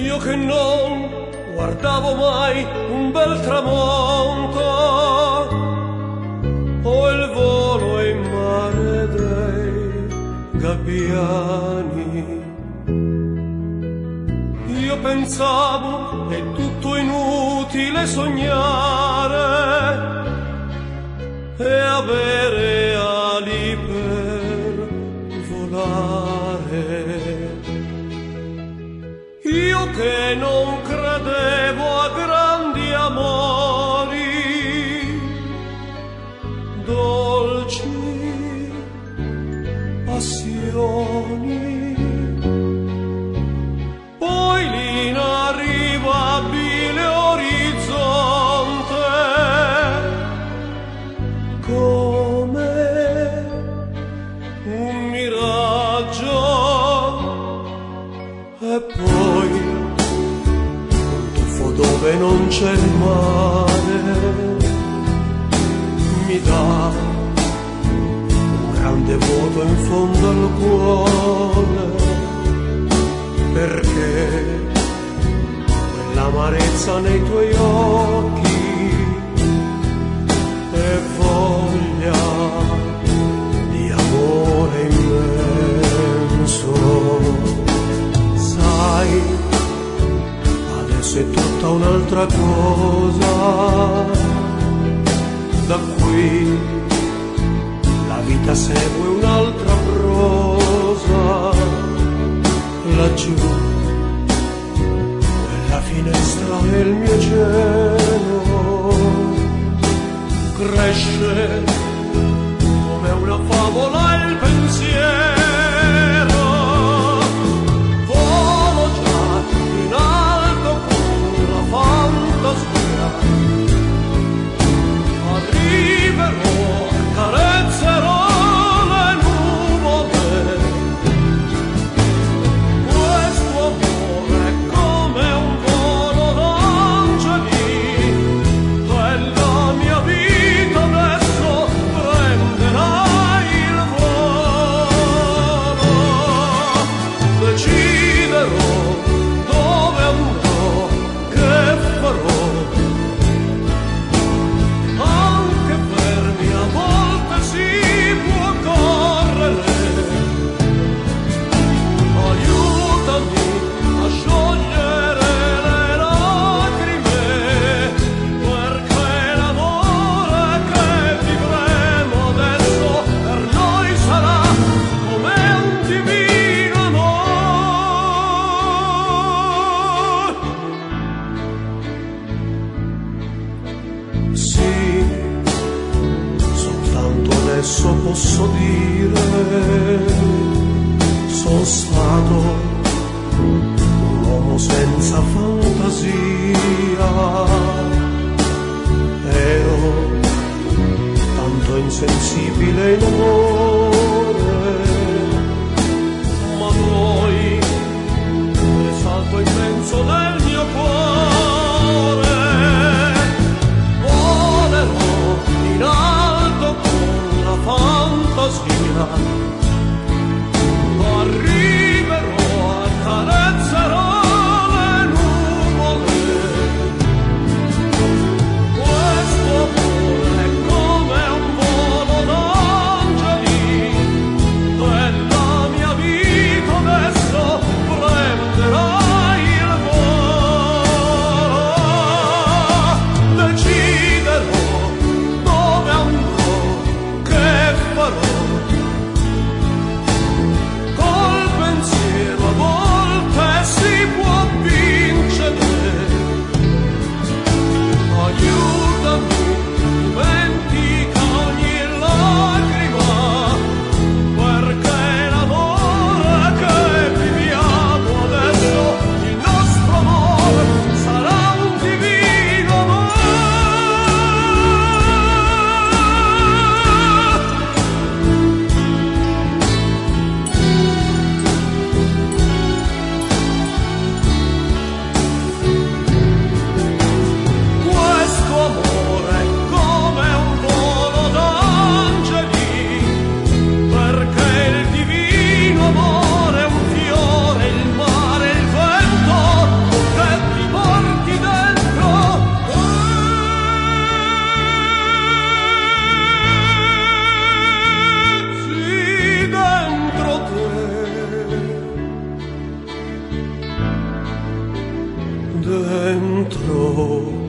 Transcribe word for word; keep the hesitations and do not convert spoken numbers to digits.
Io che non guardavo mai un bel tramonto, o il volo in mare dei gabbiani. Io pensavo è tutto inutile sognare e avere ali per volare. Io che non credevo a grandi amori, dolci passioni, poi l'inarrivabile orizzonte come un miraggio, e poi un tuffo dove non c'è il mare mi dà un grande vuoto in fondo al cuore, perché quell'amarezza nei tuoi occhi è voglia di amore immenso. Sai, adesso è tutta un'altra cosa, da qui la vita segue un'altra prosa, laggiù quella finestra è il mio cielo, cresce come una favola il pensiero. Arriverò, carezzerò le nuvole, questo amore è come un volo d'angeli, e la mia vita adesso prenderà il volo. Deciderò dove andrò, che farò. Adesso posso dire, sono stato un uomo senza fantasia, ero tanto insensibile in amore, ma poi è salto immenso nel mio cuore, volerò in alto la fantasia, arriverò, accarezzerò le nuvole, questo amore è come un volo d'angeli, e la mia vita adesso prenderà il volo. dentro